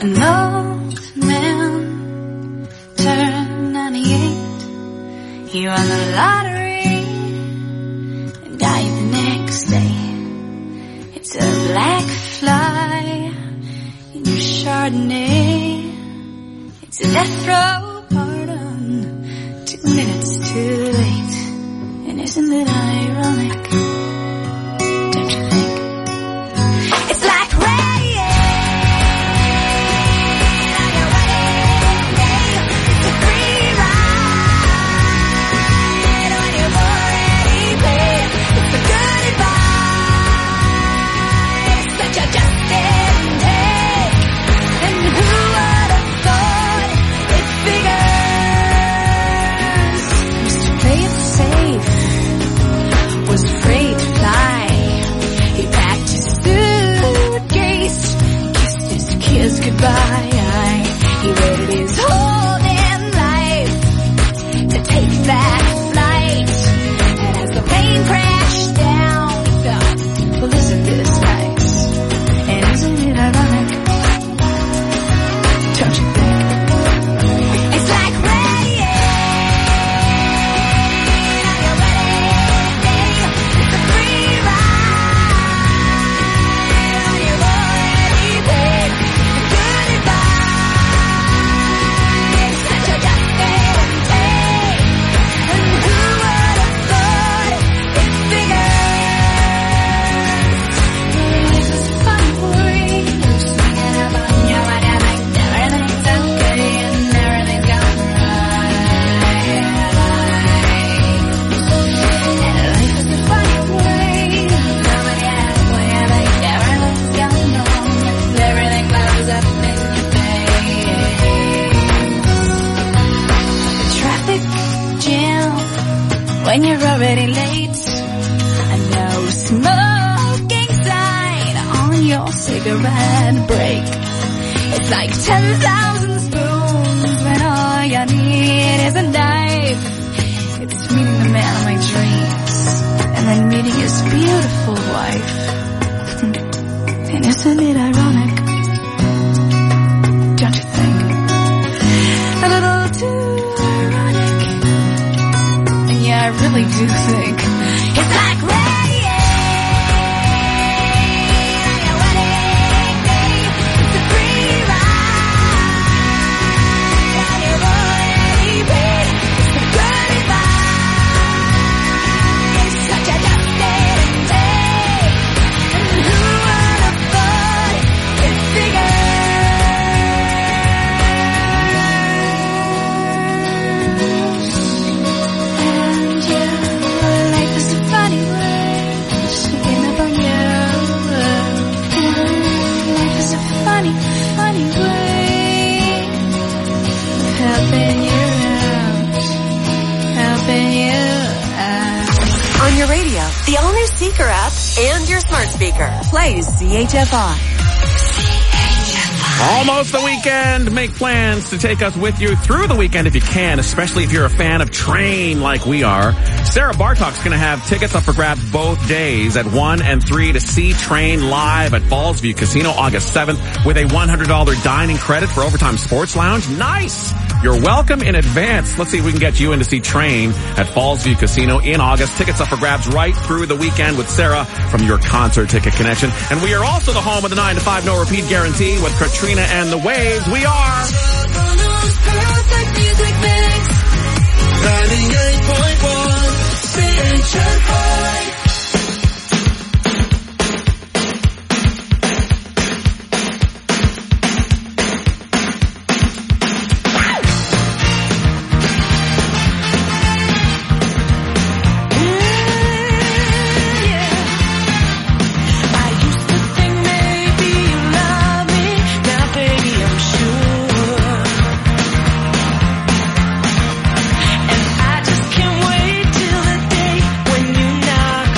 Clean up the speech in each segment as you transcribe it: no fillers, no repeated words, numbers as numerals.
An old man turned 98. He won the lottery and died the next day. It's a black fly in your Chardonnay. It's a death row pardon, 2 minutes too late. And isn't it ironic? Don't you think? It's like rain on your wedding day. It's a free ride on your already paid. It's a good advice that you just didn't take. And who would have thought it figures? Used to play it safe, was afraid to fly. He packed his suitcase, kissed his kids goodbye. He waited his whole damn life to take that flight. And as the plane crashed down, he thought, well, isn't this nice? And isn't it ironic? Don't you think? It's like rain on your wedding day. It's a free ride on your already paid. Good advice that you just didn't take. And who would have thought it figures? It's a funny word, singing about you and everything's okay and everything's gone right. And life is a funny way, nobody has a way, like everything's gone wrong, and everything blows up in your face. Traffic jam when you're already late. A no smoking sign on your cigarette break. It's like 10,000 spoons when all you need is a knife. It's meeting the man of my dreams and then meeting his beautiful wife. And isn't it ironic? Don't you think? A little too ironic. And yeah, I really do think it's like rain on your wedding day. It's a free ride on your already paid. It's a good advice that you just didn't take. And who would have thought it figures? And yeah, life is a funny way, sneaking up on you. Life is a funny, funny way of helping you out. On your radio, the all-new Seeker app, and your smart speaker. Plays CHFI. Almost the weekend. Make plans to take us with you through the weekend if you can, especially if you're a fan of Train like we are. Sarah Bartok's going to have tickets up for grabs both days at 1 and 3 to see Train live at Fallsview Casino August 7th with a $100 dining credit for Overtime Sports Lounge. Nice! You're welcome in advance. Let's see if we can get you in to see Train at Fallsview Casino in August. Tickets up for grabs right through the weekend with Sarah from your Concert Ticket Connection. And we are also the home of the 9 to 5 no repeat guarantee with Katrina and the Waves. We are 98.1 CHFI. And I just can't wait till the day when you knock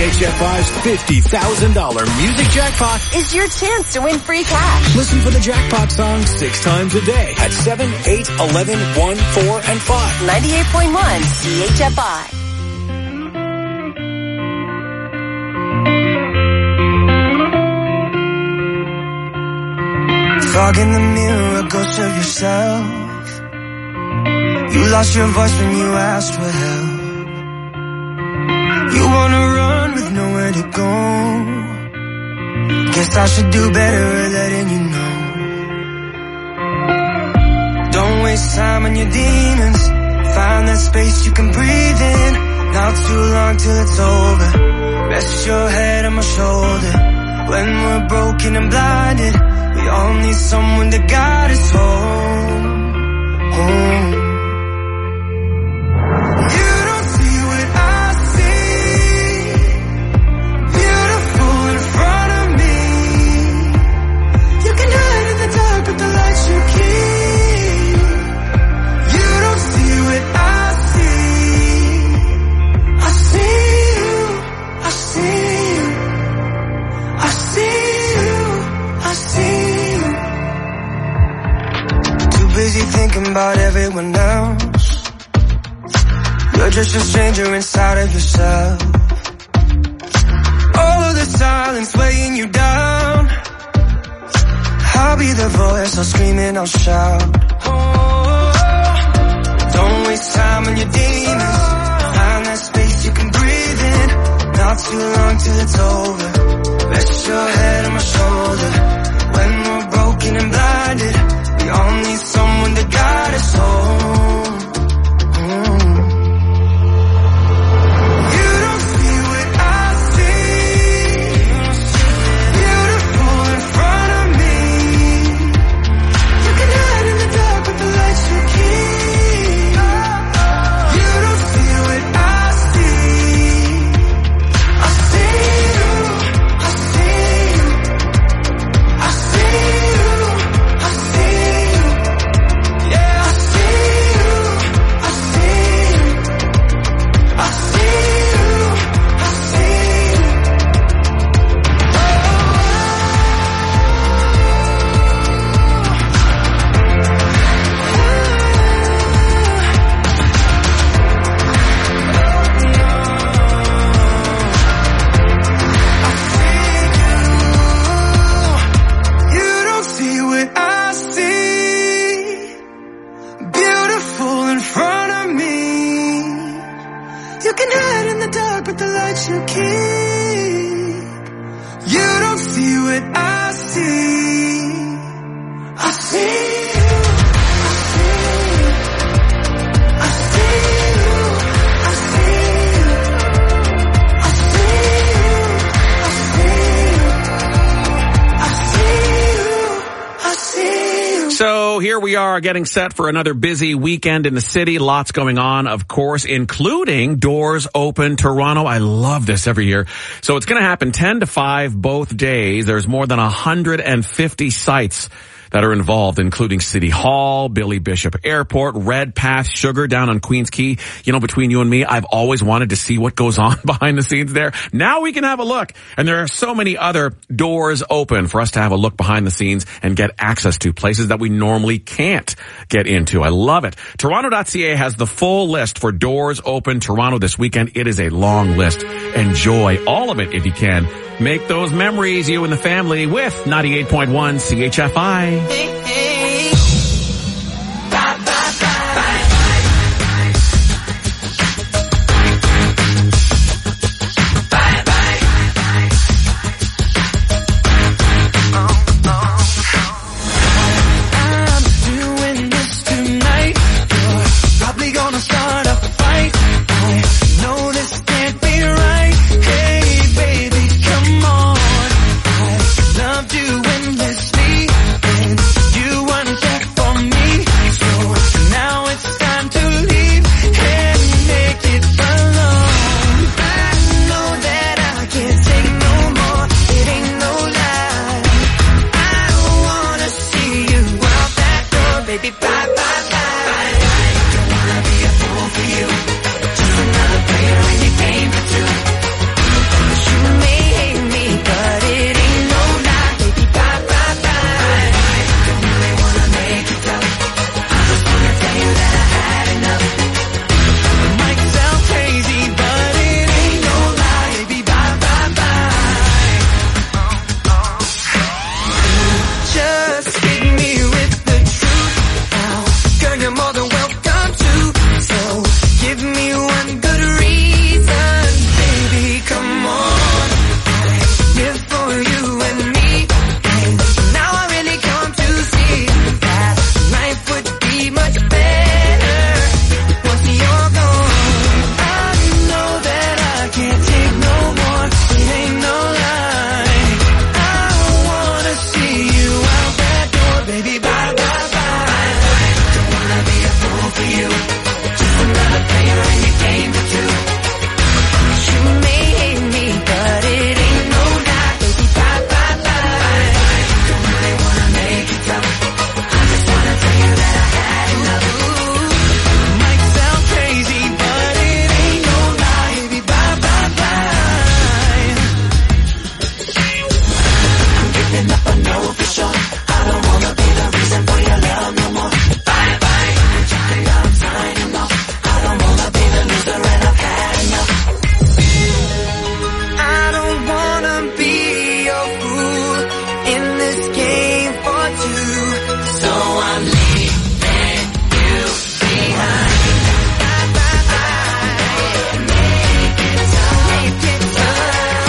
CHFI's $50,000 music jackpot is your chance to win free cash. Listen for the jackpot song 6 times a day at 7, 8, 11, 1, 4, and 5. 98.1 CHFI. Fog in the mirror, a ghost of yourself. You lost your voice when you asked for help. You wanna run with nowhere to go. Guess I should do better at letting you know. Don't waste time on your demons. Find that space you can breathe in. Not too long till it's over. Rest your head on my shoulder. When we're broken and blinded, we all need someone to guide us home. Home. You don't see what I see. Beautiful in front of me. You can hide in the dark with the lights you keep. You don't see what I see. I see you. I see you. I see you. I see you. Too busy thinking about everyone else. You're just a stranger inside of yourself. All of the silence weighing you down. I'll be the voice, I'll scream and I'll shout. Oh, don't waste time on your demons. Find that space you can breathe in. Not too long till it's over. Rest your head on my shoulder. When we're broken and blinded, we all need someone to guide us home. You don't see what I see. Beautiful in front of me. You can hide in the dark with the lights you keep. You don't see what I see. I see you. I see you. I see you. I see you. Yeah, I see you. I see you. I see you. I see you. You don't see what I see. Beautiful in front of me. You can hide in the dark with the lights you keep. You don't see what I see. I see you. I see you. I see you. I see you. I see you. I see you. I see you. So here we are getting set for another busy weekend in the city. Lots going on, of course, including Doors Open Toronto. I love this every year. So it's going to happen 10 to 5 both days. There's more than 150 sites that are involved, including City Hall, Billy Bishop Airport, Red Path Sugar down on Queens Quay. You know, between you and me, I've always wanted to see what goes on behind the scenes there. Now we can have a look. And there are so many other doors open for us to have a look behind the scenes and get access to places that we normally can't get into. I love it. Toronto.ca has the full list for Doors Open Toronto this weekend. It is a long list. Enjoy all of it if you can. Make those memories, you and the family, with 98.1 CHFI. I'm doing this tonight. You're probably gonna start a fight. I know this can't be right. Hey, baby, come on. I loved you endlessly, and you were for you. Just another player in your game for two. You may hate me, but it ain't no lie. Baby, bye, bye, bye. Don't really wanna make it tough. I just wanna tell you that I had enough. Might sound crazy, but it ain't no lie. Baby, bye, bye, bye. I'm giving up, I know for sure. I don't wanna be the reason for your love no more. Bye, bye. I'm trying, I'm signing off. I don't wanna be the loser and I've had enough. I don't wanna be your fool in this game for two. So I'm leaving you behind. Bye, bye, bye. Make it tough. Make it tough.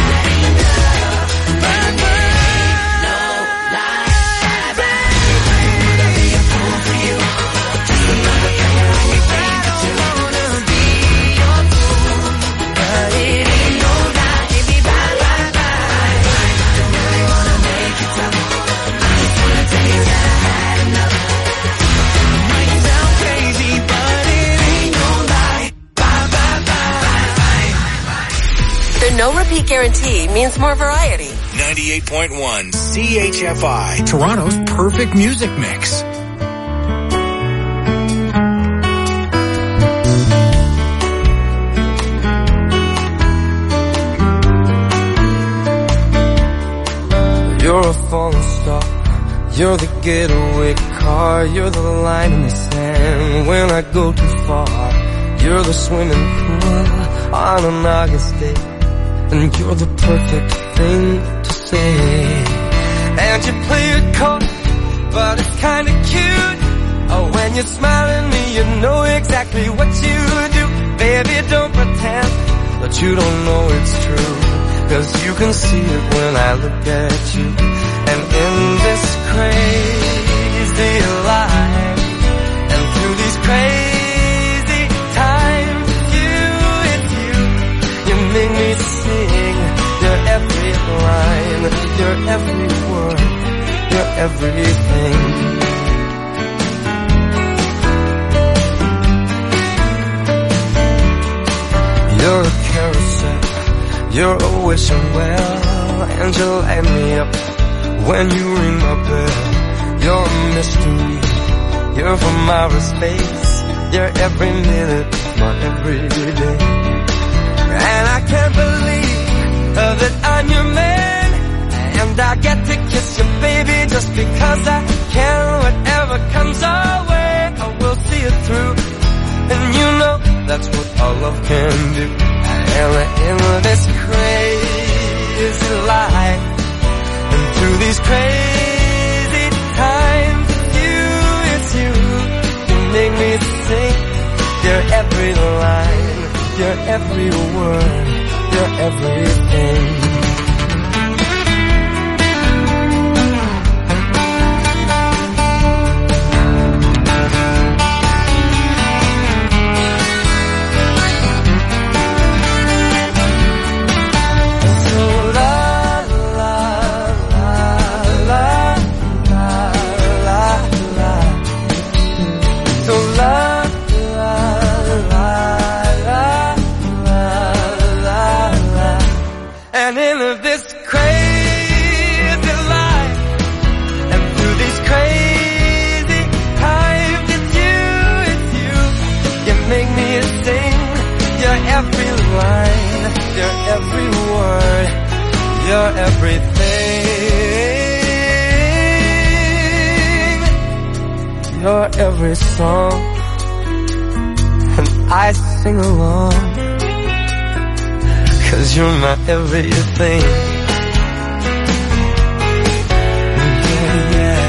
Bye, bye. No lie. Bye, bye. I don't wanna be a fool for you. Just another player in your game for two. I don't wanna be your fool, but it ain't no lie. Baby, bye, bye, bye. Don't really wanna make it tough. I just wanna tell you that I had enough. Might sound crazy, but it ain't no lie. Bye, bye, bye. The no repeat guarantee means more variety. 98.1 CHFI, Toronto's perfect music mix. You're a falling star. You're the getaway car. You're the line in the sand when I go too far. You're the swimming pool on an August day. And you're the perfect thing to say. And you play it cold, but it's kinda cute. Oh, when you smile at me, you know exactly what you do. Baby, don't pretend that you don't know it's true. 'Cause you can see it when I look at you. And in this crazy life, and through these crazy times, it's you. You make me sing your every line, your every word, your everything. You're a carousel, you're a wishing well, and you light me up when you ring my bell. You're a mystery, you're from outer space. You're every minute, my everyday. And I can't believe that I'm your man, and I get to kiss you, baby, just because I can. Whatever comes our way, I will see it through. And you know that's what all love can do. And in this crazy life, and through these crazy times, it's you. You make me sing your every line, your every word, your everything. And in this crazy life, and through these crazy times, it's you. You make me sing your every line, your every word, your everything, your every song, and I sing along. 'Cause you're my everything. Yeah, yeah.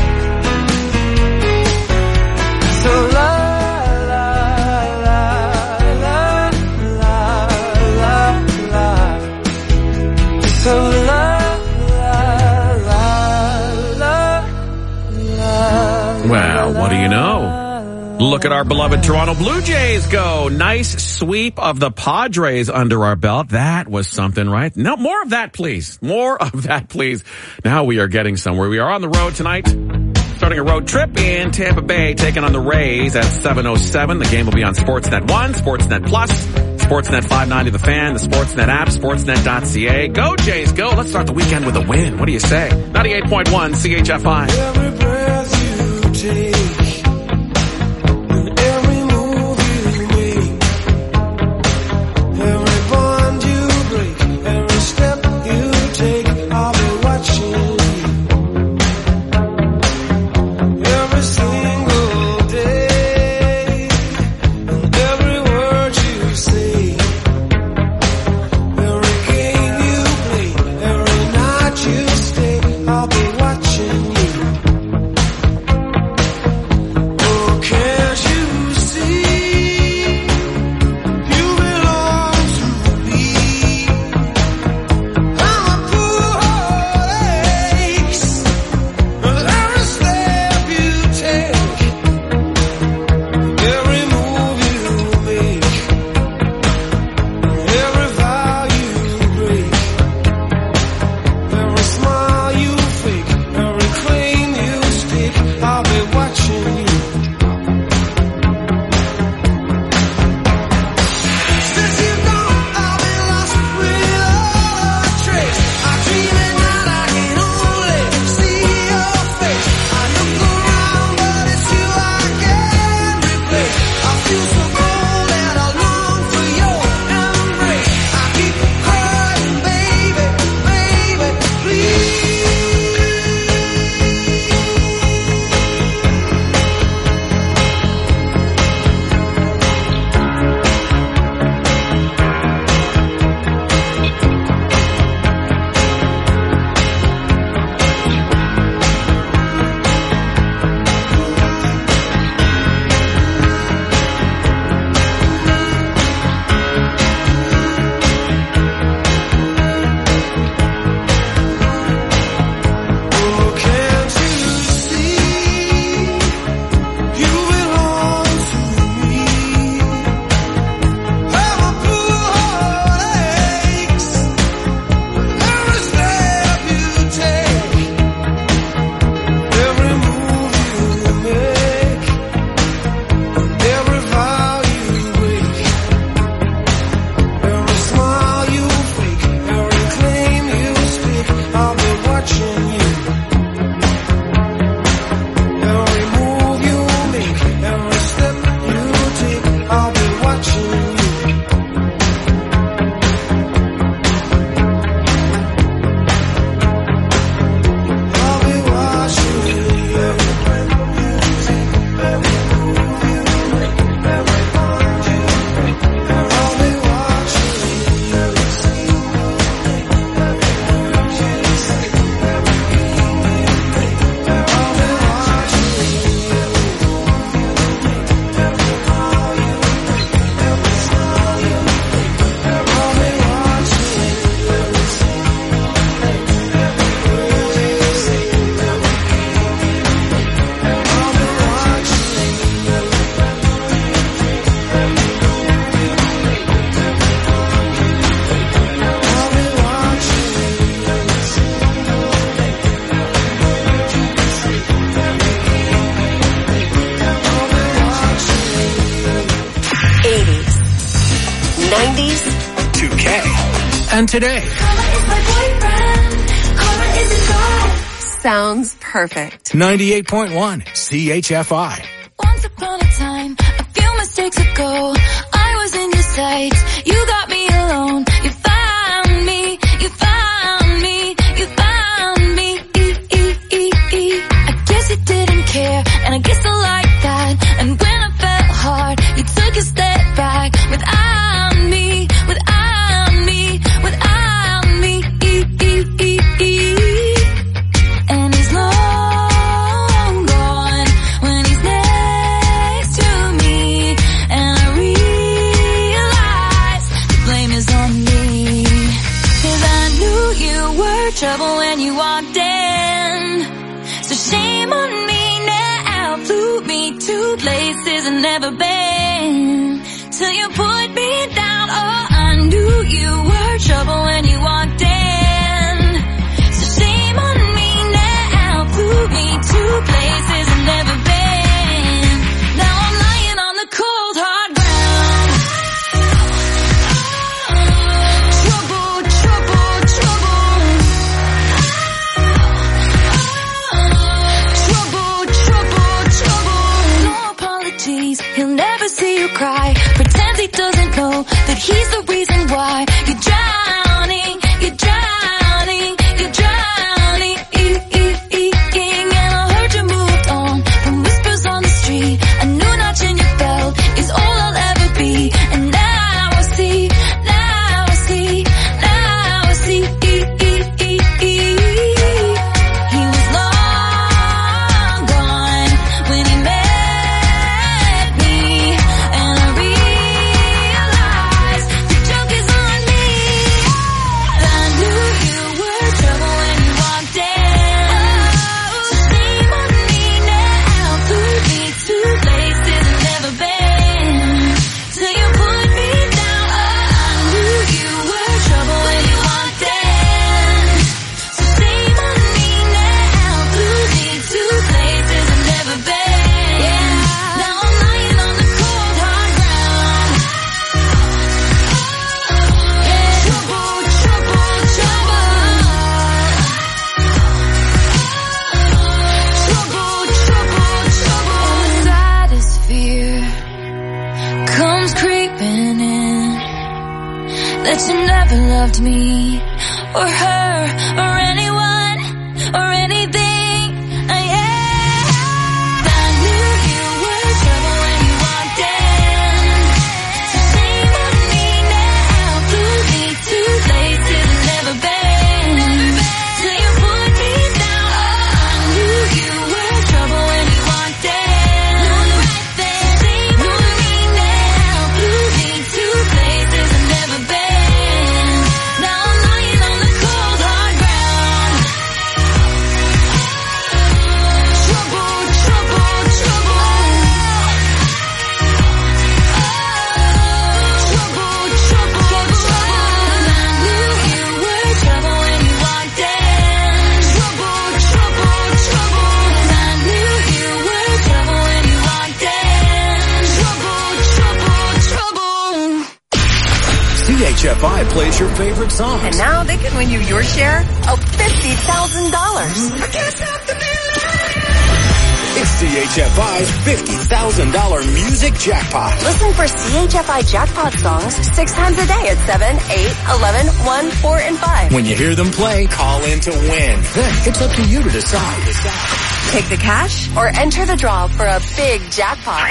So la la la la la la la. So la la la la la. Well, what do you know? Look at our beloved Toronto Blue Jays go. Nice sweep of the Padres under our belt. That was something, right? No, more of that, please. More of that, please. Now we are getting somewhere. We are on the road tonight. Starting starting a road trip in Tampa Bay, taking on the Rays at 7:07. The game will be on Sportsnet 1, Sportsnet Plus, Sportsnet 590 The Fan, the Sportsnet app, sportsnet.ca. Go Jays, go. Let's start the weekend with a win. What do you say? 98.1 CHFI. Every breath you take, and every move you make, every bond you break, every step you take, I'll be watching you. Every single day, and every word you say, every game you play, every night you stay, I'll be watching you. Oh, can't you see, you belong to me. I'm a poor aches, and every step you take, every move you make, every vow you break, every smile you fake, every claim you stake, I'll be watching you. Since you've gone, I've been lost without a trace. I dream at night, I can only see your face. I look around, but it's you I can't replace. I feel so cold and I long for your embrace. I keep crying, baby, baby, please. Oh, can't you see, you belong to me. I'm a poor aches, every step you take, every move you make, every vow you break, every smile you fake, every claim you stake, I'll be watching you. Every move you make, every step you take, I'll be watching you. I'll be watching you. Every breath you take, every move you make, every bond you break, I'll be watching you. Every single day, every word you say, every game you play, I'll be watching you. Every move you make, every vow you break, every smile you fake, I'll be watching you. Every single day, every word you say, every game you play, I'll be watching you. Every breath you take, every move you make, every bond you break, I'll be watching you. Every single day, every word you say, every game you play, I'll be watching you. 80s, 90s, 2K. And today. Karma is my boyfriend. Karma is a god. sounds perfect. 98.1 CHFI. Once upon a time, a few mistakes ago, I was in your sights. You got me alone. You found me. You found me. You found me. I guess you didn't care, and I guess I like that. And when I felt hard, you took a step back. Without me, without me, without me. And he's long gone when he's next to me. And I realize the blame is on me. 'Cause I knew you were trouble when you walked in. So shame on me now. Flew me to places I've never been. Till you put me down. Oh, I knew you were trouble when you walked in. So shame on me now. Flew me to places never see you cry. Pretends he doesn't know that he's the reason why you're drowning, you're drowning, you're drowning. And I heard you moved on from whispers on the street. A new notch in your belt is all I'll ever be. And now I see, now I see, now I see. He was long gone when he met me, and I realized the joke is on me. I knew you were trouble when you walked in. So shame on me now, flew me to places I've never been. Till you put me down. I knew you were trouble when you walked in. So shame on me now, flew me to places I've never been. Now I'm lying on the cold hard ground. Trouble, trouble, trouble. Trouble, trouble, trouble. And the saddest fear comes creeping in, that you never loved me or her or anyone or anything. I knew you were trouble when you walked in. So shame on me now, flew me to places I've never been. Till you put me down. I knew you were trouble when you walked in. Shame on me now, flew me to places I've never been. Now I'm lying on the cold hard ground. Trouble, trouble, trouble. Trouble, trouble, trouble. I knew you were trouble when you walked in. Trouble, trouble, trouble. I knew you were trouble when you walked in. Trouble, trouble, trouble. CHFI plays your favorite songs. And now they can win you your share of $50,000. It's CHFI's $50,000 music jackpot. Listen for CHFI jackpot songs 6 times a day at 7, 8, 11, 1, 4, and 5. When you hear them play, call in to win. Then it's up to you to decide. Take the cash or enter the draw for a big jackpot.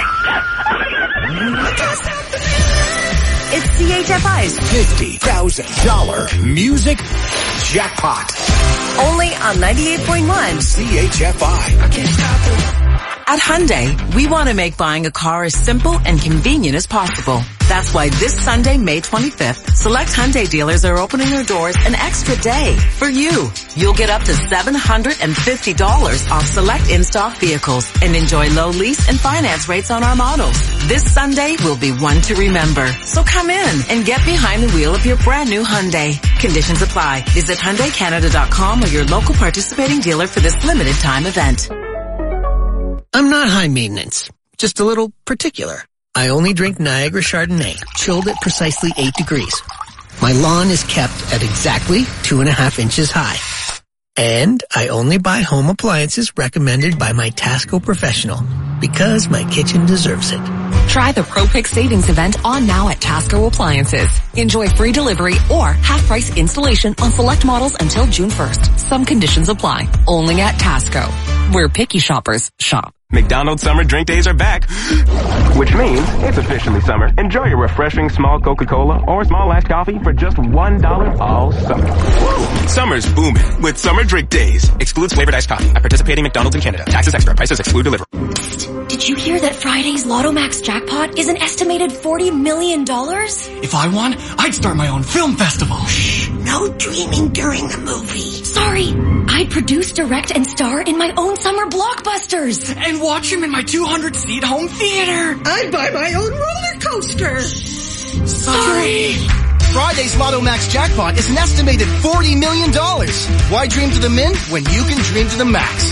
It's CHFI's $50,000 music jackpot. only on 98.1 CHFI. At Hyundai, we want to make buying a car as simple and convenient as possible. That's why this Sunday, May 25th, select Hyundai dealers are opening their doors an extra day for you. You'll get up to $750 off select in-stock vehicles and enjoy low lease and finance rates on our models. This Sunday will be one to remember. So come in and get behind the wheel of your brand new Hyundai. Conditions apply. Visit HyundaiCanada.com or your local participating dealer for this limited time event. I'm not high maintenance, just a little particular. I only drink Niagara Chardonnay, chilled at precisely 8 degrees. My lawn is kept at exactly 2.5 inches high. And I only buy home appliances recommended by my Tasco professional, because my kitchen deserves it. Try the ProPick Savings event on now at Tasco Appliances. Enjoy free delivery or half-price installation on select models until June 1st. Some conditions apply. Only at Tasco, where picky shoppers shop. McDonald's Summer Drink Days are back, which means it's officially summer. Enjoy your refreshing small Coca-Cola or small iced coffee for just $1 all summer. Woo! Summer's booming with Summer Drink Days. Excludes flavored iced coffee at participating McDonald's in Canada. Taxes extra. Prices exclude delivery. Did you hear that Friday's Lotto Max jackpot is an estimated $40 million? If I won, I'd start my own film festival. Shh, no dreaming during the movie. Sorry, I'd produce, direct, and star in my own summer blockbusters. And watch him in my 200-seat home theater. I'd buy my own roller coaster. Sorry. Friday's Lotto Max jackpot is an estimated $40 million. Why dream to the min when you can dream to the max?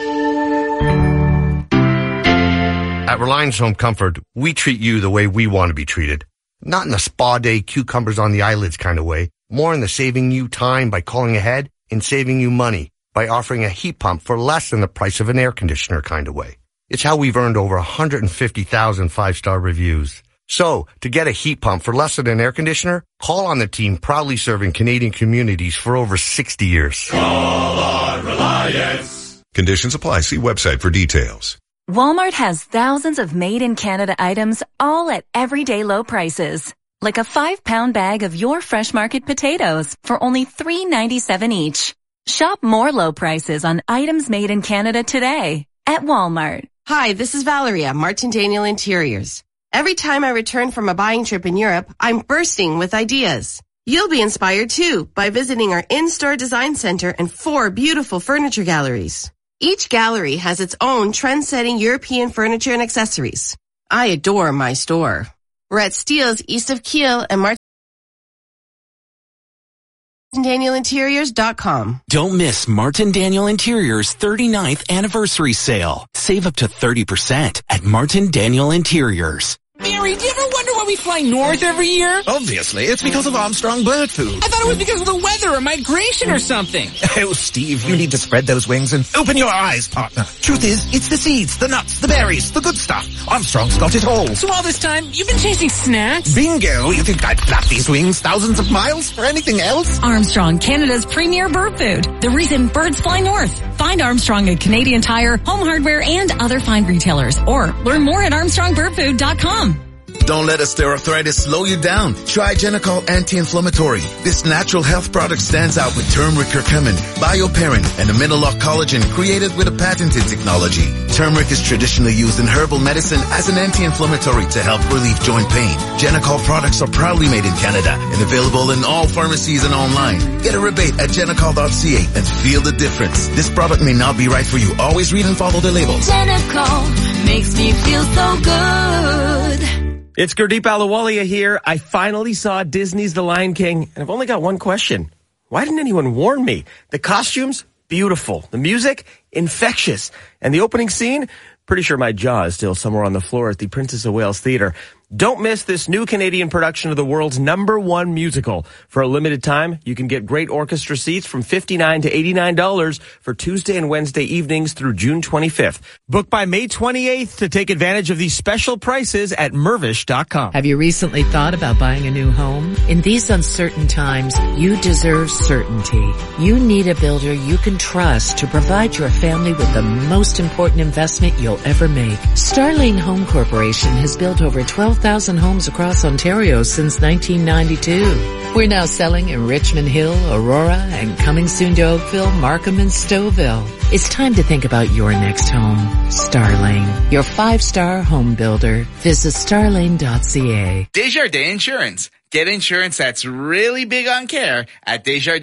At Reliance Home Comfort, we treat you the way we want to be treated. Not in a spa day, cucumbers on the eyelids kind of way. More in the saving you time by calling ahead and saving you money by offering a heat pump for less than the price of an air conditioner kind of way. It's how we've earned over 150,000 five-star reviews. So, to get a heat pump for less than an air conditioner, call on the team proudly serving Canadian communities for over 60 years. Call on Reliance. Conditions apply. See website for details. Walmart has thousands of made-in-Canada items, all at everyday low prices. Like a 5-pound bag of your Fresh Market potatoes for only $3.97 each. Shop more low prices on items made in Canada today at Walmart. Hi, this is Valeria, Martin Daniel Interiors. Every time I return from a buying trip in Europe, I'm bursting with ideas. You'll be inspired too by visiting our in-store design center and 4 beautiful furniture galleries. Each gallery has its own trend-setting European furniture and accessories. I adore my store. We're at Steele's east of Kiel and MartinDanielInteriors.com. Don't miss Martin Daniel Interiors' 39th anniversary sale. Save up to 30% at Martin Daniel Interiors. Mary, do you ever wonder why we fly north every year? Obviously, it's because of Armstrong Bird Food. I thought it was because of the weather or migration or something. Oh, Steve, you need to spread those wings and open your eyes, partner. Truth is, it's the seeds, the nuts, the berries, the good stuff. Armstrong's got it all. So all this time, you've been chasing snacks? Bingo! You think I'd flap these wings thousands of miles for anything else? Armstrong, Canada's premier bird food. The reason birds fly north. Find Armstrong at Canadian Tire, Home Hardware, and other fine retailers. Or learn more at ArmstrongBirdFood.com. Don't let osteoarthritis slow you down. Try Genicol Anti-Inflammatory. This natural health product stands out with turmeric curcumin, bioperine, and amino-lock collagen created with a patented technology. Turmeric is traditionally used in herbal medicine as an anti-inflammatory to help relieve joint pain. Genicol products are proudly made in Canada and available in all pharmacies and online. Get a rebate at genicol.ca and feel the difference. This product may not be right for you. Always read and follow the labels. Genicol makes me feel so good. It's Gurdeep Ahluwalia here. I finally saw Disney's The Lion King, and I've only got one question. Why didn't anyone warn me? The costumes, beautiful. The music, infectious. And the opening scene, pretty sure my jaw is still somewhere on the floor at the Princess of Wales Theatre. Don't miss this new Canadian production of the world's #1 musical. For a limited time, you can get great orchestra seats from $59 to $89 for Tuesday and Wednesday evenings through June 25th. Book by May 28th to take advantage of these special prices at Mervish.com. Have you recently thought about buying a new home? In these uncertain times, you deserve certainty. You need a builder you can trust to provide your family with the most important investment you'll ever make. Starlane Home Corporation has built over 12,000 homes across Ontario since 1992. We're now selling in Richmond Hill, Aurora, and coming soon to Oakville, Markham, and Stouffville. It's time to think about your next home. Starlane, your 5-star home builder. Visit starlane.ca. Desjardins Insurance. Get insurance that's really big on care at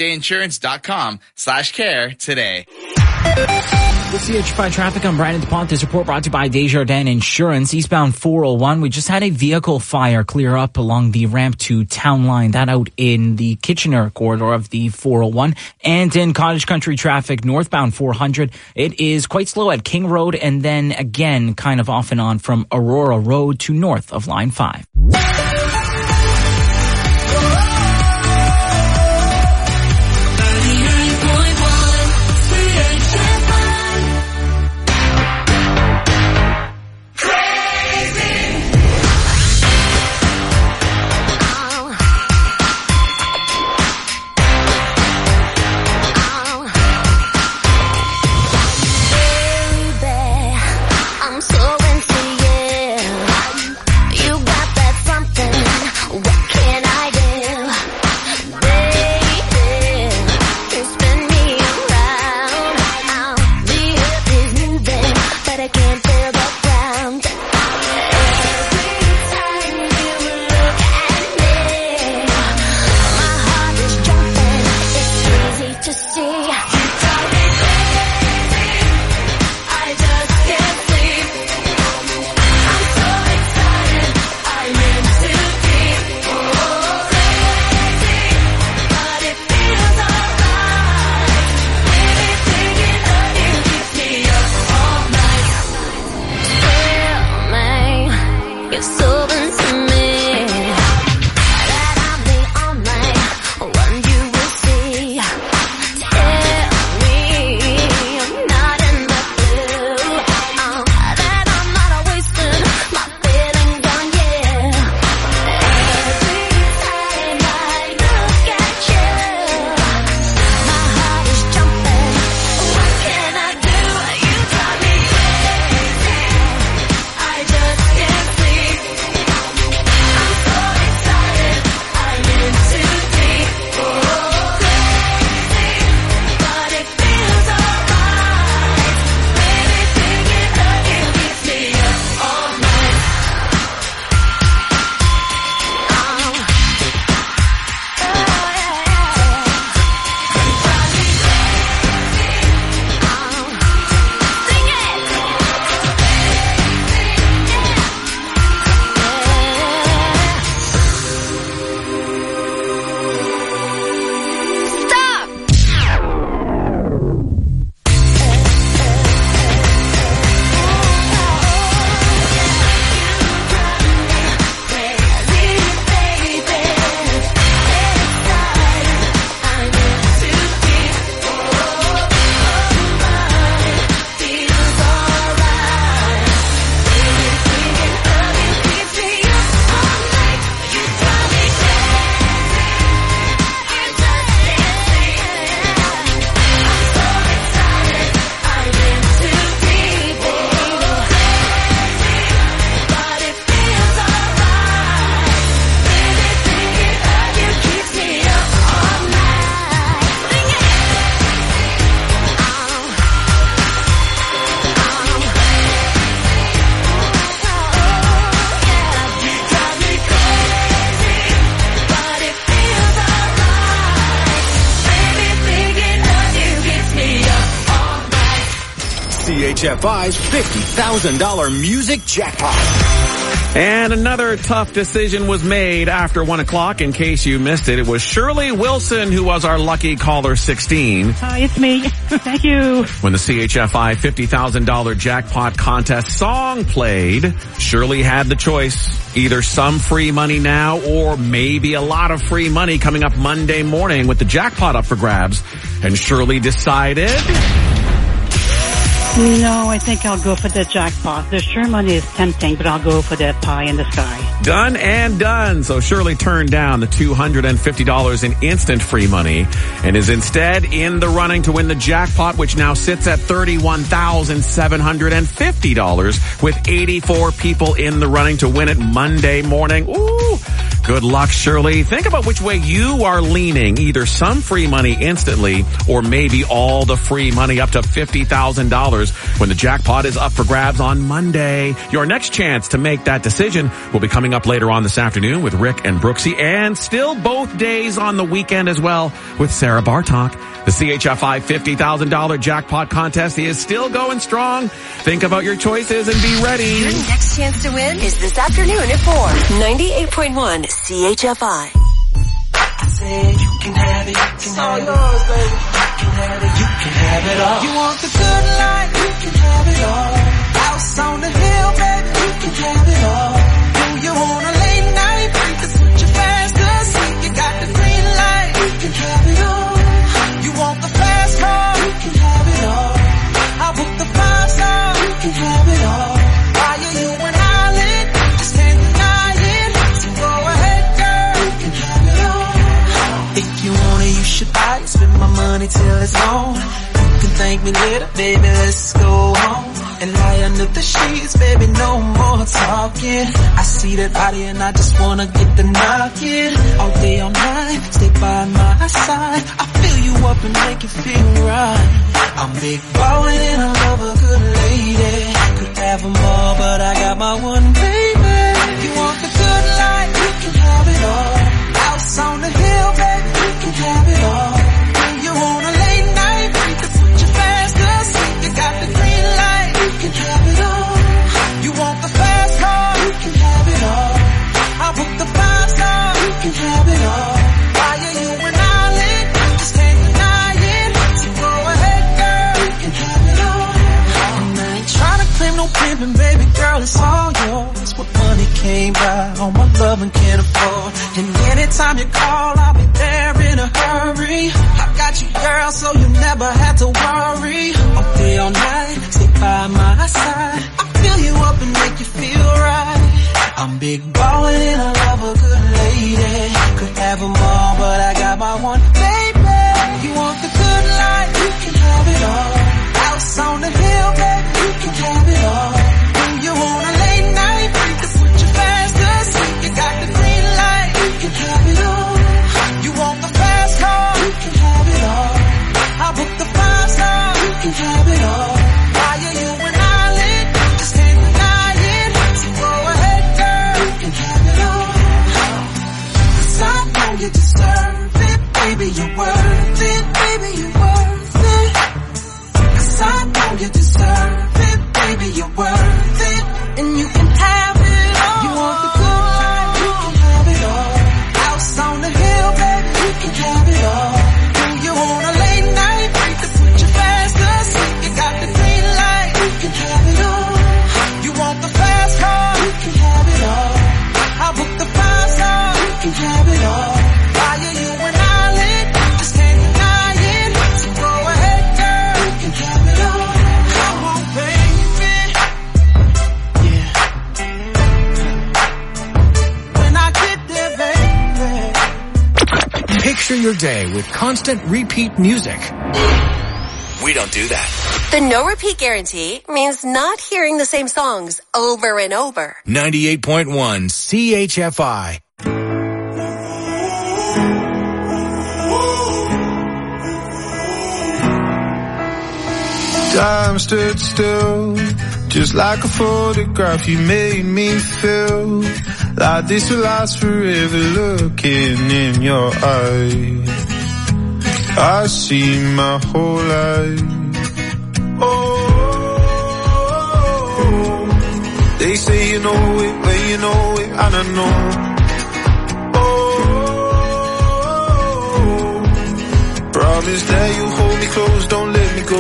DesjardinSinsurance.com/care today. With CH5 traffic, I'm Brandon DuPont. This report brought to you by Desjardins Insurance. Eastbound 401, we just had a vehicle fire clear up along the ramp to Town Line. That out in the Kitchener corridor of the 401. And in Cottage Country traffic, northbound 400, it is quite slow at King Road and then again kind of off and on from Aurora Road to north of Line 5. CHFI's $50,000 music jackpot. And another tough decision was made after 1 o'clock. In case you missed it, it was Shirley Wilson who was our lucky caller 16. Hi, it's me. Thank you. When the CHFI $50,000 jackpot contest song played, Shirley had the choice. Either some free money now or maybe a lot of free money coming up Monday morning with the jackpot up for grabs. And Shirley decided... No, I think I'll go for the jackpot. The sure money is tempting, but I'll go for that pie in the sky. Done and done. So Shirley turned down the $250 in instant free money and is instead in the running to win the jackpot, which now sits at $31,750 with 84 people in the running to win it Monday morning. Ooh. Good luck, Shirley. Think about which way you are leaning. Either some free money instantly or maybe all the free money up to $50,000 when the jackpot is up for grabs on Monday. Your next chance to make that decision will be coming up later on this afternoon with Rick and Brooksy, and still both days on the weekend as well with Sarah Bartok. The CHFI $50,000 jackpot contest is still going strong. Think about your choices and be ready. Your next chance to win is this afternoon at 4. 98.1 CHFI. I said you can have it, you can have it. Yours, baby. You can have it, you can have it all. You want the good life, you can have it all. House on the hill, baby, you can have it all. Do you want a late night? To switch your fast to sleep, you got the green light, you can have it all. You want the fast car, you can have it all. I'll book the 5-star, you can have it all. Why are you an island? Just can't deny it. So go ahead, girl, you can have it all. If you want it, you should buy it. Spend my money till it's gone. You can thank me later, baby, let's go home. And lie under the sheets, baby, no more talking. I see that body and I just wanna get the knocking. All day, all night, stay by my side. I fill you up and make you feel right. I'm big ballin' and I love a good lady. Could have them all, but I got my one baby. You want the good life, you can have it all. House on the hill, baby, you can have it all. You want a late night, to put you fast asleep. You got the green light, you can have it all. You want the fast car, you can have it all. I'll book the 5-star, you can have it all. Why are you an island? Just can't deny it. So go ahead, girl, you can have it all. And I ain't trying to claim no pimpin', baby girl, it's all yours. What money can't buy, all my love and can't afford. And anytime you call, I'll be there in a hurry. I got you, girl, so you never have to worry. All day, all night, stay by my side. I fill you up and make you feel right. I'm big ballin' and I love a good lady. Could have them all, but I got my one baby. You want the good life, you can have it all. House on the hill, baby, you can have it all. When you want a late night, to switch your fast asleep. You got the green light, you can have it all. You want the fast car, you can have it all. I'll book the 5-star, you can have it all. Why are you an island? Just can't deny it. So go ahead, girl, you can have it all. 'Cause I know you deserve it, baby, you're worth it, baby, you're worth it. 'Cause I know you deserve it, baby, you're worth it. And you can have it all. You want the good life, you can have it all. House on the hill, baby, you can have it all. Do you want a late night, to put you fast asleep? You got the green light, you can have it all. You want the fast car, you can have it all. I'll book the 5-star, you can have it all. Why are you an island? Just can't deny it. So go ahead, girl, you can have it all. Come on, baby. Yeah. When I get there, baby. Picture your day with constant repeat music. We don't do that. The no repeat guarantee means not hearing the same songs over and over. 98.1 CHFI. Time stood still, just like a photograph. You made me feel like this will last forever. Looking in your eyes, I see my whole life. Oh, They say you know it, when you know it, and I know. Oh, promise that you hold me close, don't let me go.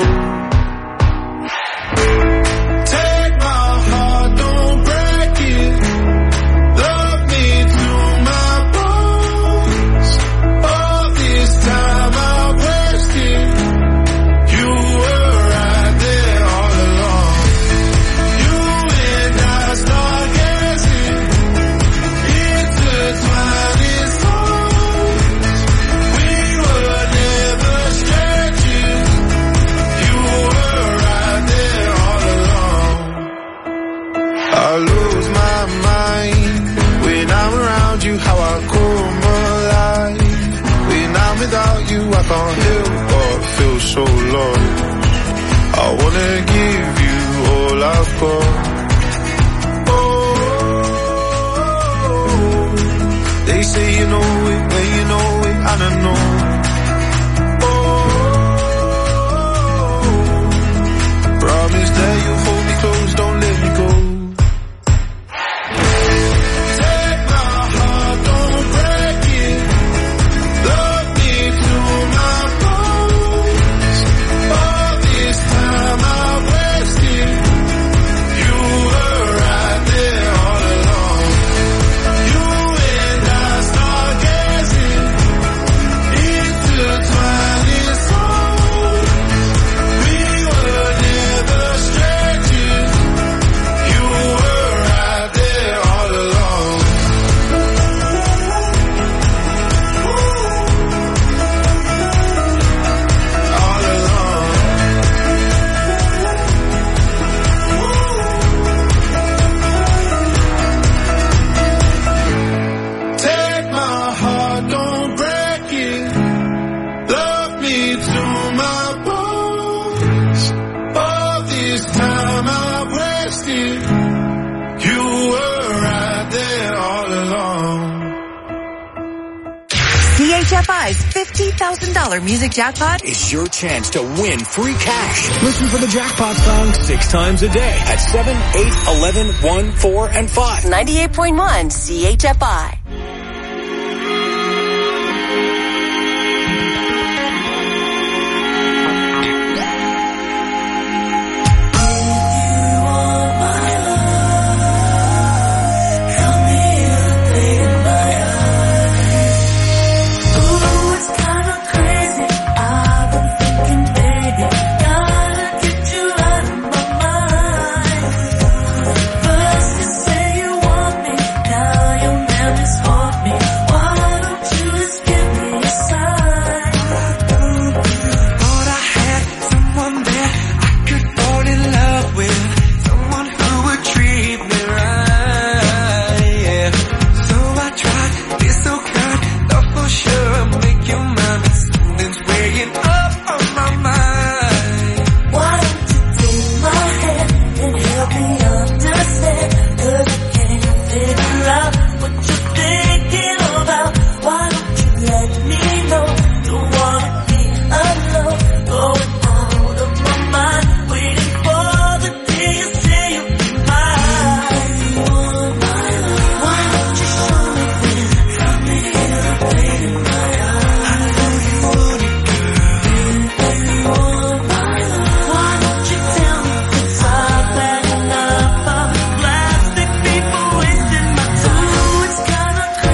Take my heart, don't break it. Love me to my bones. All this time I've wasted. You were right there all along. You and I start guessing, intertwining souls. We were never stretching. You were right there all along. I lose my mind when I'm around you, how I come alive. When I'm without you, I can't help but feel so lost. I wanna give you all I've got. Oh, they say you know it, when you know it, and I know. Oh, promise that you hold me close, don't let me go. Take my heart, don't break it. Love me to my bones. All this time I've wasted. You were right there all along. You and I start guessing, intertwining souls. We were never stretching. You were right there all along. All along. Take my heart, don't break it. Love me to my bones. All this time I've wasted. You were right there all along. CHFI's $50,000 music jackpot Is your chance to win free cash. Listen for the jackpot song 6 times a day at 7, 8, 11, 1, 4, and 5. 98.1 CHFI. Ooh, it's kinda crazy. I've been thinking, baby, gotta get you out of my mind. First you say you want me, now your man just haunt me. Why don't you just give me a sign? Thought I had someone that I could fall in love with, someone who would treat me right. Yeah. So I tried to be so kind, thought for sure I'd make you mine, but something's weighing up on my mind. Why don't you take my hand and help me understand? 'Cause I can't figure out what you're thinking about. Why don't you let me know? Don't wanna be alone, going out of my mind, waiting for the day you say you'll be mine. Why don't you show me this? Come here, baby, my eyes. I know you want it, girl. Why don't you tell me? 'Cause I've had enough of plastic people wasting my time. Ooh, it's kinda crazy.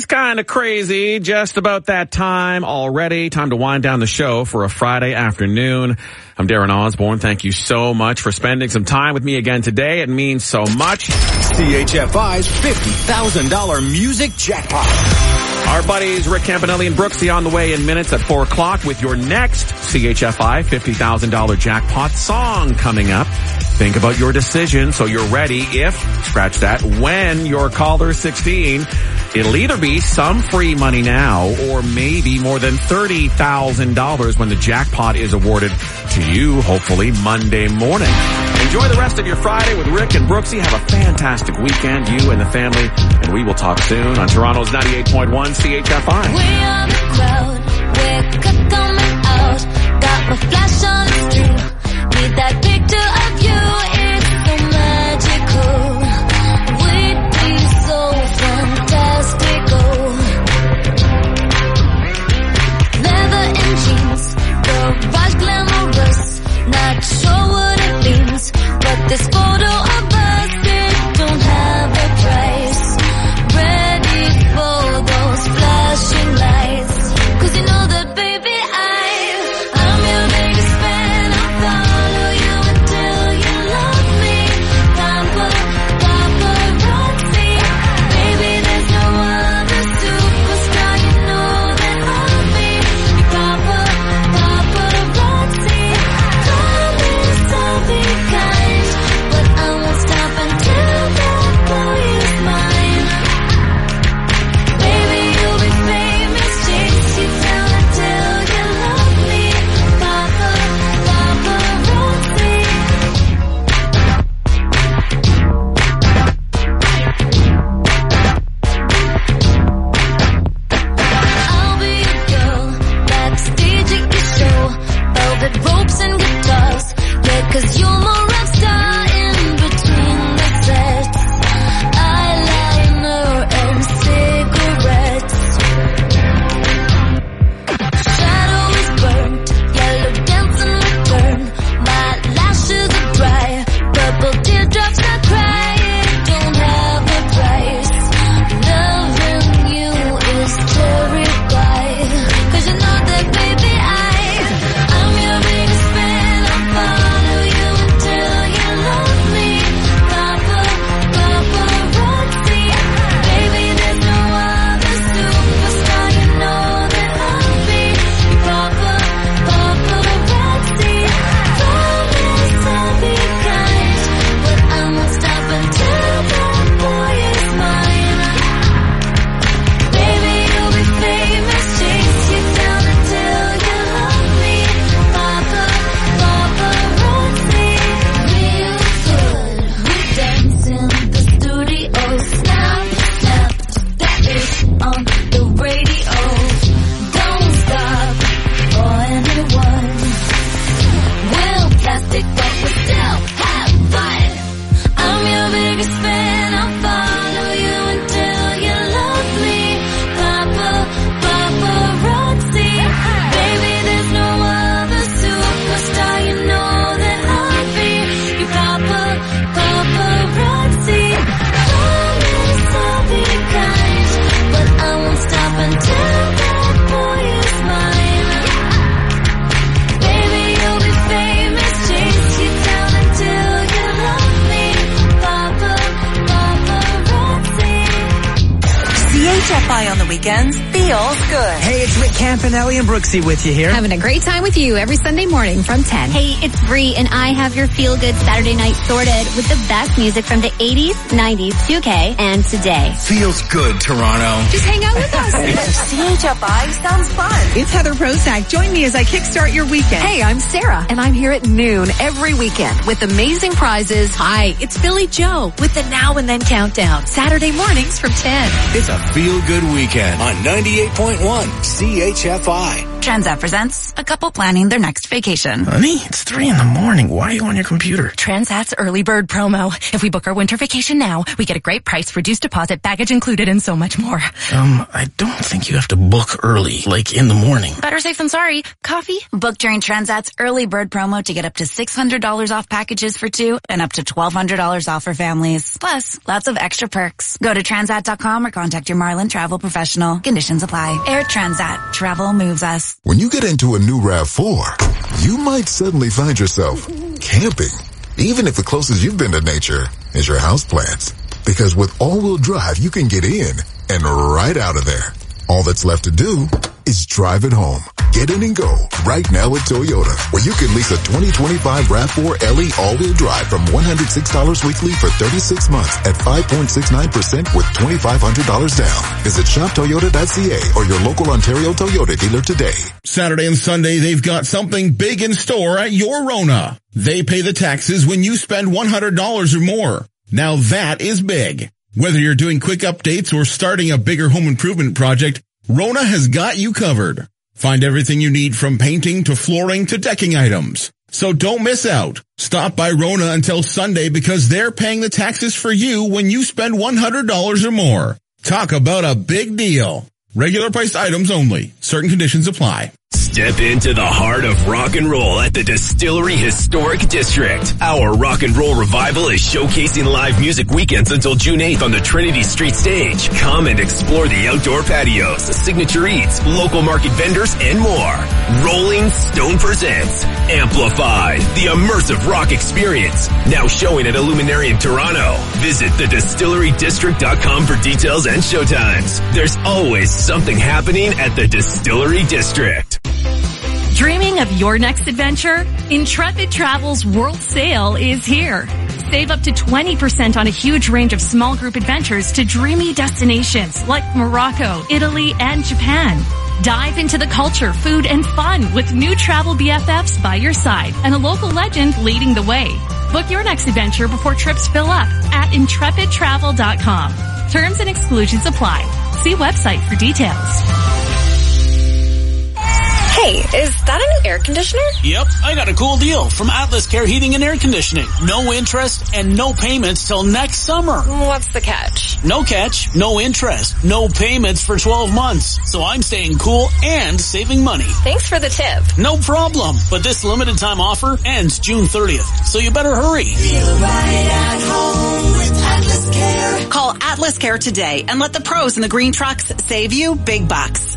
is kind of crazy. Just about that time already. Time to wind down the show for a Friday afternoon. I'm Darren Osborne. Thank you so much for spending some time with me again today. It means so much. CHFI's $50,000 music jackpot. Our buddies Rick Campanelli and Brooksy on the way in minutes at 4 o'clock with your next CHFI $50,000 jackpot song coming up. Think about your decision so you're ready if, scratch that, when you're caller 16. It'll either be some free money now or maybe more than $30,000 when the jackpot is awarded to you, hopefully Monday morning. Enjoy the rest of your Friday with Rick and Brooksy. Have a fantastic weekend, you and the family, and we will talk soon on Toronto's 98.1 CHFI. We are the crowd, we're coming out, got my flash on the street, need that picture of you, it's so magical, we'd be so fantastical, leather and jeans, garage glamorous, not sure what it means, but this photo of us, it don't have a price, ready for those flashing lights, 'cause you know that baby I'm your biggest fan, I'll follow you until you love me, paparazzi, baby there's no other superstar, you know that I'll be your paparazzi, promise I'll be kind, but I won't stop until that boy is mine, baby you'll be famous, chase you down until you love me, paparazzi. I'll be your girl, backstage at your show, velvet ropes and guitars, yeah, 'cause you're my rock star in between the sets, eyeliner and cigarettes, shadow is burnt, yellow dancing return, my lashes are dry, purple teardrops not cry, it don't have a price, loving you is cherry pie, 'cause you know that baby I'm your biggest fan, I'll follow you until you love me, paparazzi, baby there's no other superstar, you know that I'll be your paparazzi, promise I'll be kind, but I won't stop until that boy is mine, baby you'll be famous, chase you down until you love me, paparazzi, real good, we dance in the studio, snap, snap, that is on the radio, don't stop for anyone, we're plastic but we still have fun, I'm your biggest fan, I'll follow you until you love me, paparazzi, baby there's no other superstar, you know that I'll be your paparazzi, promise I'll be kind, but I won't stop until that boy is mine, baby you'll be famous, chase you down until you love me, paparazzi. CHFI on the weekends feels good. Hey, it's Rick Campanelli and Brooksy with you here. Having a great time with you every Sunday morning from 10. Hey, it's Bree, and I have your feel-good Saturday night sorted with the best music from the 80s, 90s, 2K, and today. Feels good, Toronto. Just hang out with us. CHFI sounds fun. It's Heather Prostack. Join me as I kickstart your weekend. Hey, I'm Sarah, and I'm here at noon every weekend with amazing prizes. Hi, it's Billy Joe with the Now and Then Countdown. Saturday mornings from 10. It's a feel-good weekend on 98.1 CHFI. Transat presents a couple planning their next vacation. Honey, it's 3 a.m. Why are you on your computer? Transat's early bird promo. If we book our winter vacation now, we get a great price, reduced deposit, baggage included, and so much more. I don't think you have to book early, like in the morning. Better safe than sorry. Coffee? Book during Transat's early bird promo to get up to $600 off packages for 2 and up to $1,200 off for families. Plus, lots of extra perks. Go to transat.com or contact your Marlin travel professional. Conditions apply. Air Transat. Travel moves us. When you get into a new RAV4, you might suddenly find yourself camping. Even if the closest you've been to nature is your houseplants. Because with all-wheel drive, you can get in and right out of there. All that's left to do is drive it home. Get in and go right now at Toyota, where you can lease a 2025 RAV4 LE all-wheel drive from $106 weekly for 36 months at 5.69% with $2,500 down. Visit shoptoyota.ca or your local Ontario Toyota dealer today. Saturday and Sunday, they've got something big in store at your Rona. They pay the taxes when you spend $100 or more. Now that is big. Whether you're doing quick updates or starting a bigger home improvement project, Rona has got you covered. Find everything you need from painting to flooring to decking items. So don't miss out. Stop by Rona until Sunday because they're paying the taxes for you when you spend $100 or more. Talk about a big deal. Regular priced items only. Certain conditions apply. Step into the heart of rock and roll at the Distillery Historic District. Our rock and roll revival is showcasing live music weekends until June 8th on the Trinity Street stage. Come and explore the outdoor patios, signature eats, local market vendors, and more. Rolling Stone presents Amplified, the immersive rock experience. Now showing at Illuminary in Toronto. Visit thedistillerydistrict.com for details and showtimes. There's always something happening at the Distillery District. Dreaming of your next adventure? Intrepid Travel's World Sale is here. Save up to 20% on a huge range of small group adventures to dreamy destinations like Morocco, Italy, and Japan. Dive into the culture, food, and fun with new travel BFFs by your side and a local legend leading the way. Book your next adventure before trips fill up at intrepidtravel.com. Terms and exclusions apply. See website for details. Hey, is that a new air conditioner? Yep, I got a cool deal from Atlas Care Heating and Air Conditioning. No interest and no payments till next summer. What's the catch? No catch, no interest, no payments for 12 months. So I'm staying cool and saving money. Thanks for the tip. No problem, but this limited time offer ends June 30th, so you better hurry. Feel right at home with Atlas Care. Call Atlas Care today and let the pros in the green trucks save you big bucks.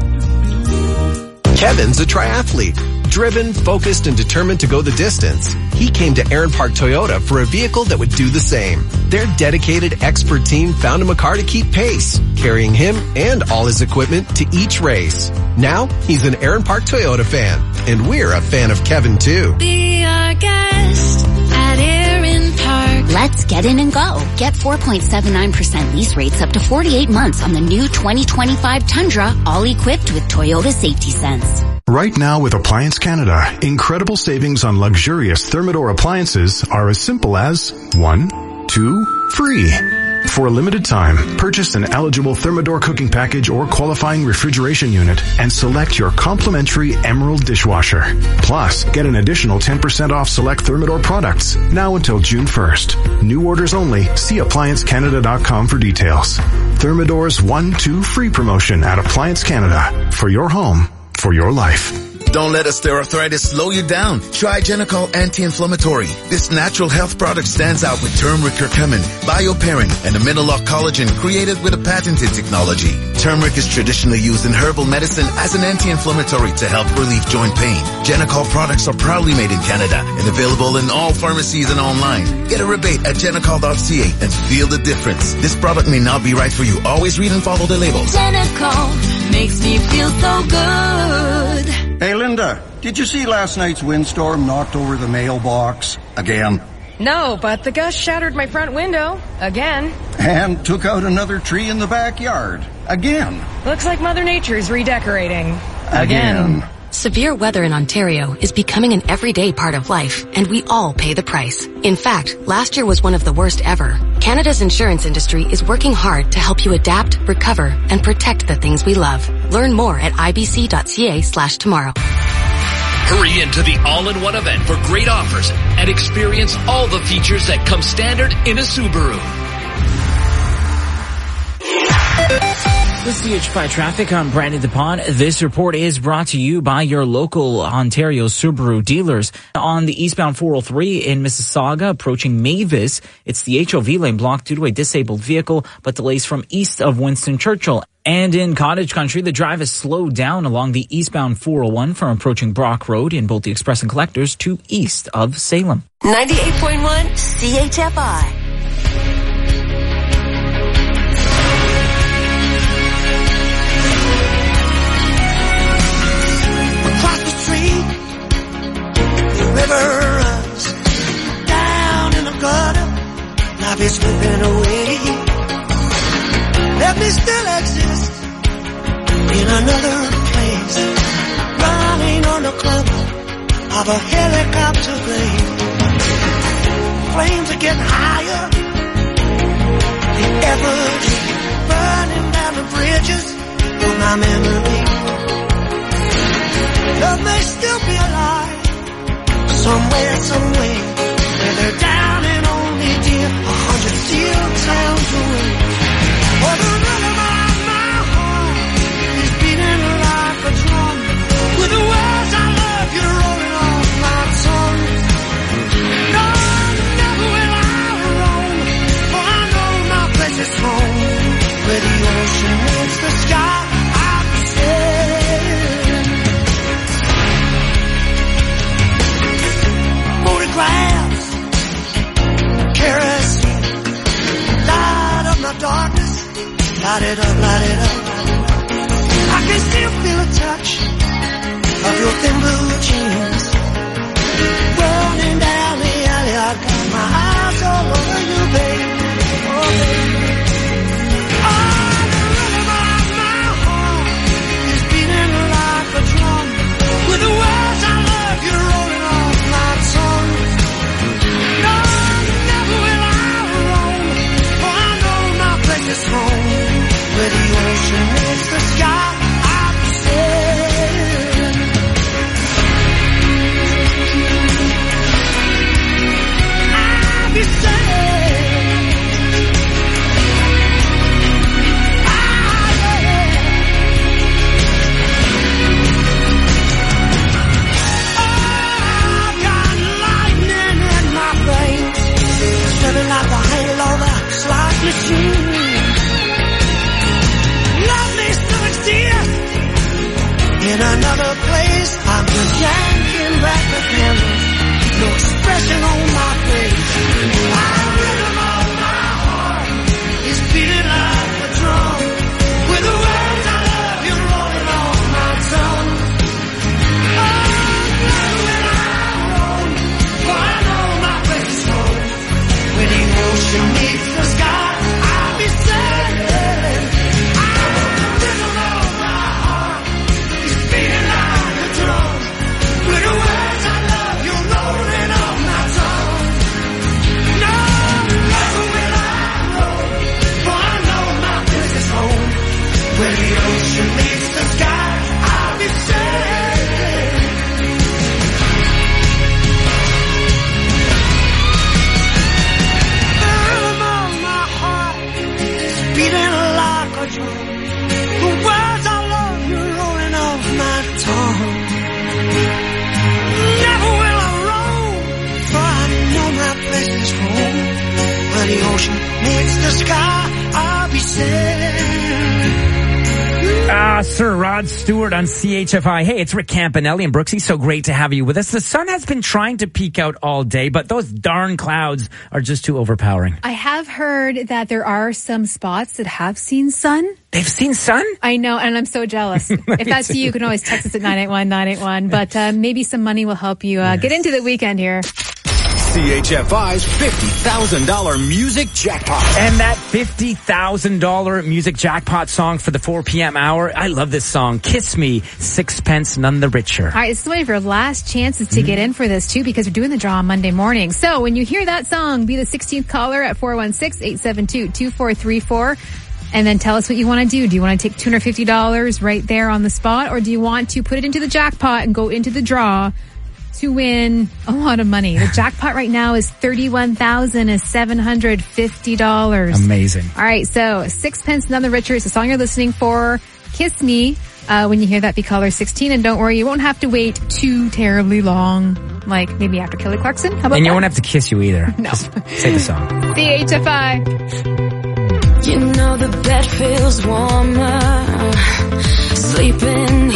Kevin's a triathlete, driven, focused, and determined to go the distance. He came to Aaron Park Toyota for a vehicle that would do the same. Their dedicated, expert team found him a car to keep pace, carrying him and all his equipment to each race. Now, he's an Aaron Park Toyota fan, and we're a fan of Kevin too. Be our guest at Aaron Park. Let's get in and go. Get 4.79% lease rates up to 48 months on the new 2025 Tundra, all equipped with Toyota Safety Sense. Right now with Appliance Canada, incredible savings on luxurious Thermador appliances are as simple as 1, 2, free. For a limited time, purchase an eligible Thermador cooking package or qualifying refrigeration unit and select your complimentary Emerald dishwasher. Plus, get an additional 10% off select Thermador products now until June 1st. New orders only. See ApplianceCanada.com for details. Thermador's 1-2 free promotion at Appliance Canada. For your home, for your life. Don't let osteoarthritis slow you down. Try Genicol Anti-Inflammatory. This natural health product stands out with turmeric curcumin, bioperine, and a Minilock collagen created with a patented technology. Turmeric is traditionally used in herbal medicine as an anti-inflammatory to help relieve joint pain. Genicol products are proudly made in Canada and available in all pharmacies and online. Get a rebate at genicol.ca and feel the difference. This product may not be right for you. Always read and follow the labels. Genicol makes me feel so good. Hey, Linda, did you see last night's windstorm knocked over the mailbox again? No, but the gust shattered my front window again. And took out another tree in the backyard again. Looks like Mother Nature's redecorating. Again. Severe weather in Ontario is becoming an everyday part of life, and we all pay the price. In fact, last year was one of the worst ever. Canada's insurance industry is working hard to help you adapt, recover, and protect the things we love. Learn more at ibc.ca/tomorrow. Hurry into the all-in-one event for great offers and experience all the features that come standard in a Subaru. With CH5 traffic, I'm Brandon DePont. This report is brought to you by your local Ontario Subaru dealers. On the eastbound 403 in Mississauga, approaching Mavis, it's the HOV lane blocked due to a disabled vehicle, but delays from east of Winston Churchill. And in Cottage Country, the drive is slowed down along the eastbound 401 from approaching Brock Road in both the Express and Collectors to east of Salem. 98.1 CHFI. River runs down in the gutter, life is slipping away. Let me still exist in another place, running on the cover of a helicopter blade. Flames are getting higher than ever, burning down the bridges of my memory. Love may still be alive somewhere, where they're down and only dear 100 steel towns away. Oh, the rhythm of my heart is beating like a drum, with the words I love you rolling off my tongue. No, never will I roam, for I know my place is home, where the ocean meets the sky. I'll be sailing. Photographs, kerosene, light up my darkness, light it up, light it up. I can still feel a touch of your thin blue jeans, running down the alley. I got my eyes all over you, baby. Oh, baby. Oh, the rhythm of my heart is beating like a drum, with the words I love you rolling off my tongue. No, never will I roam, for I know my place is home, where the ocean meets the sky. I'll be sailing. I'll be sailing. I've got lightning in my veins, living like a hangover slot machine. Love may still exist in another place. I'm just yanking back the handle, no expression on my face. The rhythm of my heart is beating like a drum, with the words I love you rolling off my tongue. Oh, never will I roam, for I know my place is home, where the ocean meets the sky. I'll be sailing. The rhythm of my heart is beating like a drum, with the words I love you rolling off my tongue. No, never will I roam, for I know my place is home, where the ocean meets the sky. I'll be sailing. The rhythm of my heart is beating like a drum, the words I love you rolling off my tongue. Never will I roam, for I know my place is home, where the ocean meets the sky. I'll be sailing. Sir Rod Stewart on CHFI. Hey, it's Rick Campanelli and Brooksy. So great to have you with us. The sun has been trying to peek out all day, but those darn clouds are just too overpowering. I have heard that there are some spots that have seen sun. They've seen sun? I know, and I'm so jealous. If that's you can always text us at 981-981. But maybe some money will help you get into the weekend here. CHFI's $50,000 music jackpot. And that $50,000 music jackpot song for the 4 p.m. hour. I love this song. Kiss Me, Sixpence None the Richer. All right, it's one of your last chances to get in for this, too, because we're doing the draw on Monday morning. So when you hear that song, be the 16th caller at 416-872-2434. And then tell us what you want to do. Do you want to take $250 right there on the spot? Or do you want to put it into the jackpot and go into the draw to win a lot of money? The jackpot right now is $31,750. Amazing. All right, so Sixpence None the Richer is the song you're listening for. Kiss Me. When you hear that, be caller 16. And don't worry, you won't have to wait too terribly long. Like maybe after Kelly Clarkson. How about And you that? won't have to kiss you either. No. Just say the song. CHFI. You know the bed feels warmer sleeping